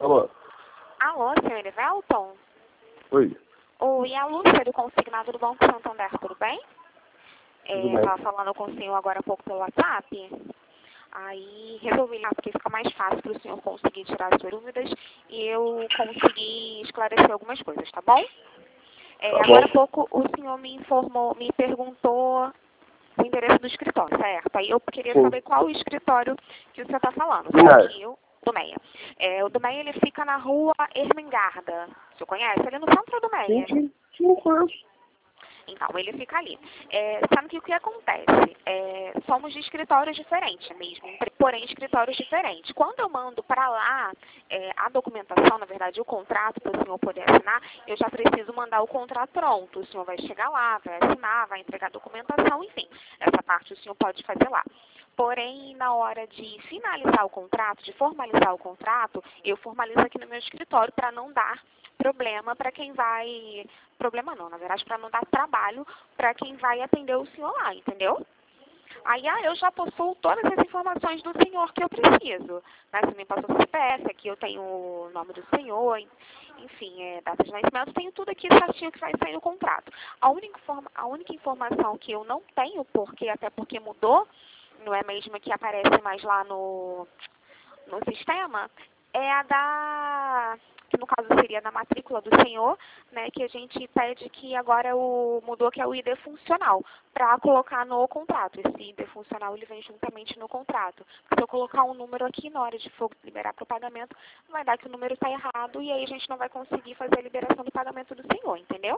Alô? Alô, senhor Erivelton? Oi. Oi, é a Lúcia do Consignado do Banco Santander, tudo bem? Tudo bem. Estava falando com o senhor agora há pouco pelo WhatsApp. Aí resolvi lá, porque fica mais fácil para o senhor conseguir tirar as suas dúvidas e eu consegui esclarecer algumas coisas, tá bom? Tá Agora há bom. pouco o senhor me perguntou o endereço do escritório, certo? Aí eu queria Sim. saber qual o escritório que o senhor está falando. Do Meia. Do Meia. O do Meia, ele fica na rua Ermengarda. O senhor conhece? Ele é no centro do Meia. Sim, conheço. Então, ele fica ali. Sabe que o que acontece? Somos de escritórios diferentes mesmo, porém escritórios diferentes. Quando eu mando para lá a documentação, na verdade o contrato para o senhor poder assinar, eu já preciso mandar o contrato pronto. O senhor vai chegar lá, vai assinar, vai entregar a documentação, enfim. Essa parte o senhor pode fazer lá. Porém, na hora de finalizar o contrato, de formalizar o contrato, eu formalizo aqui no meu escritório para não dar problema para quem vai... Problema não, na verdade, para não dar trabalho para quem vai atender o senhor lá, entendeu? Aí eu já possuo todas as informações do senhor que eu preciso. Né? Você me passou o CPF, aqui eu tenho o nome do senhor, enfim, data de nascimento, tenho tudo aqui certinho que vai sair no contrato. A única informação que eu não tenho, até porque mudou, não é mesmo que aparece mais lá no sistema, é a que no caso seria na matrícula do senhor, né, que a gente pede que agora mudou, que é o ID funcional, para colocar no contrato. Esse ID funcional, ele vem juntamente no contrato. Se eu colocar um número aqui na hora de liberar para o pagamento, vai dar que o número está errado e aí a gente não vai conseguir fazer a liberação do pagamento do senhor, entendeu?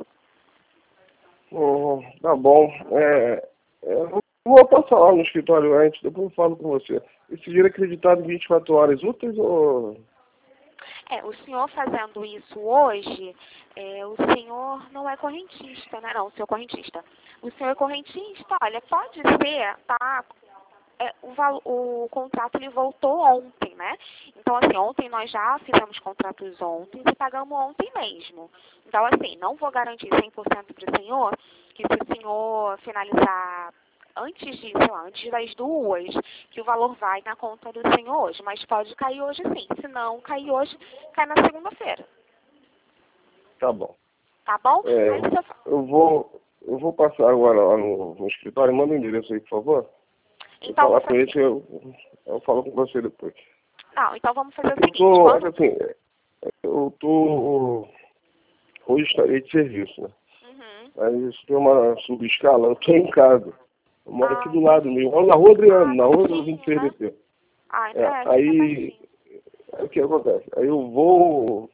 Tá bom. Eu vou passar lá no escritório antes, depois eu falo com você. Esse dinheiro é acreditado em 24 horas úteis ou... O senhor fazendo isso hoje, o senhor não é correntista, né? Não, o senhor é correntista. O senhor é correntista, olha, pode ser, tá? O contrato, ele voltou ontem, né? Então, assim, ontem nós já fizemos contratos ontem e pagamos ontem mesmo. Então, assim, não vou garantir 100% para o senhor que se o senhor finalizar antes das 2, que o valor vai na conta do senhor hoje, mas pode cair hoje sim. Se não cair hoje, cai na segunda-feira. Tá bom. Tá bom? Eu vou passar agora lá no escritório. Manda o endereço aí, por favor. Então, Falar com ele, eu falo com você depois. Não, então vamos fazer o seguinte. Hoje estarei de serviço, né? Uhum. Mas isso tem uma subescala, eu estou em casa. Eu moro aqui do lado mesmo. Eu moro na rua Adriano, na rua do 26 né? DP. Aí o que acontece? Aí eu vou...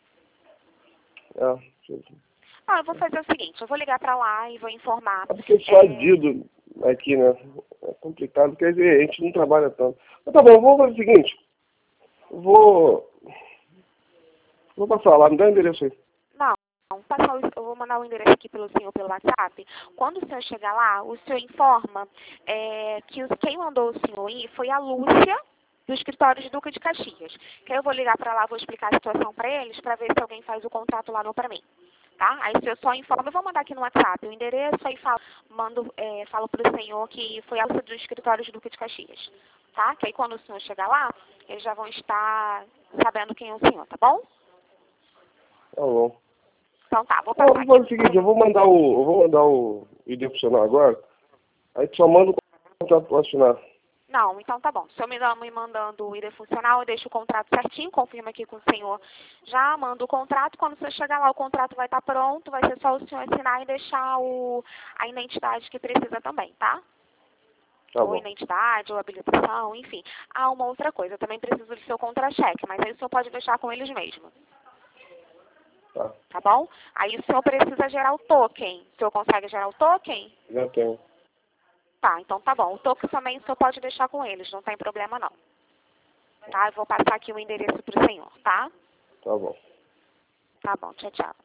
eu vou fazer o seguinte, eu vou ligar pra lá e vou informar. É porque só adido aqui, né? É complicado, quer dizer, a gente não trabalha tanto. Mas tá bom, vou fazer o seguinte. Vou passar lá, me dá o endereço aí. Eu vou mandar o endereço aqui pelo senhor pelo WhatsApp. Quando o senhor chegar lá, o senhor informa que quem mandou o senhor ir foi a Lúcia, do escritório de Duque de Caxias. Que aí eu vou ligar para lá, vou explicar a situação para eles, para ver se alguém faz o contrato lá não para mim. Tá? Aí se eu só informo, eu vou mandar aqui no WhatsApp o endereço, aí falo para o senhor que foi a Lúcia do escritório de Duque de Caxias. Tá? Que aí quando o senhor chegar lá, eles já vão estar sabendo quem é o senhor, tá bom? Tá bom. Então tá, vou passar aqui. Vou fazer o seguinte, eu vou mandar o ID funcional agora, aí tu só manda o contrato para assinar. Não, então tá bom. Se eu me mandando o ID funcional, eu deixo o contrato certinho, confirmo aqui com o senhor. Já mando o contrato, quando você chegar lá, o contrato vai estar pronto, vai ser só o senhor assinar e deixar a identidade que precisa também, tá? Tá Ou bom. identidade, ou habilitação, enfim. Uma outra coisa, eu também preciso do seu contra-cheque, mas aí o senhor pode deixar com eles mesmos. Tá bom? Aí o senhor precisa gerar o token. O senhor consegue gerar o token? Já tenho. Tá, então tá bom. O token também o senhor pode deixar com eles, não tem problema não. Tá? Eu vou passar aqui o endereço pro senhor, tá? Tá bom. Tá bom, tchau, tchau.